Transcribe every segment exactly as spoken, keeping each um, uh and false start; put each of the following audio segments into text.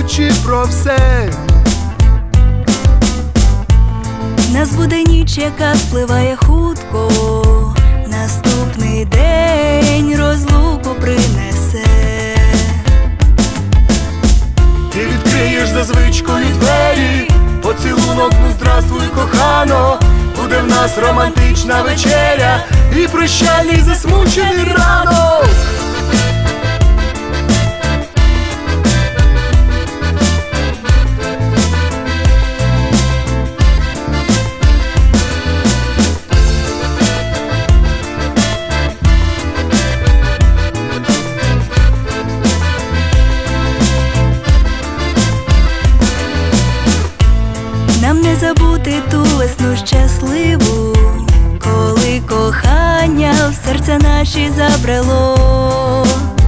забуваючи про все. Нас буде ніч, яка спливає хутко, наступний день розлуку принесе. Ти відкриєш за звичкою двері, поцілунок, ну здравствуй, кохано. Буде в нас романтична вечеря і прощальний засмучений ранок. Нам не забути ту весну щасливу, коли кохання в серця наші забрело.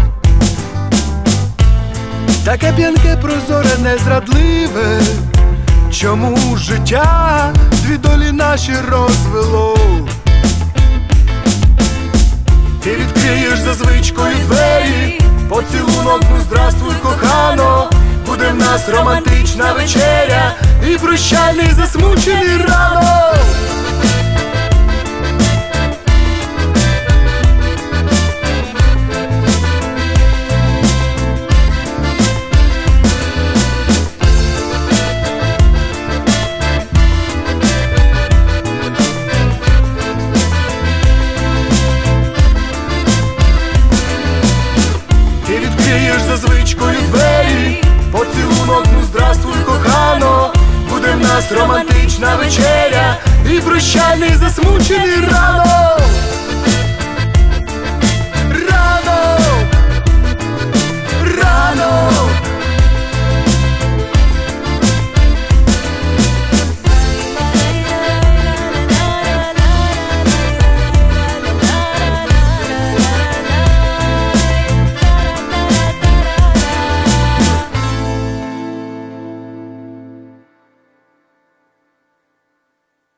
Таке п'янке, прозоре, незрадливе, чому життя дві долі наші розвело. Ти відкриєш за звичкою двері, поцілунок, ну здравствуй, кохано. Буде в нас романтична вечеря і прощальний засмучений ранок. Ти відкриєш за звичкою двері, поцілунок, ну здравствуй, кохано. Буде в нас романтична вечеря і прощальний засмучений ранок.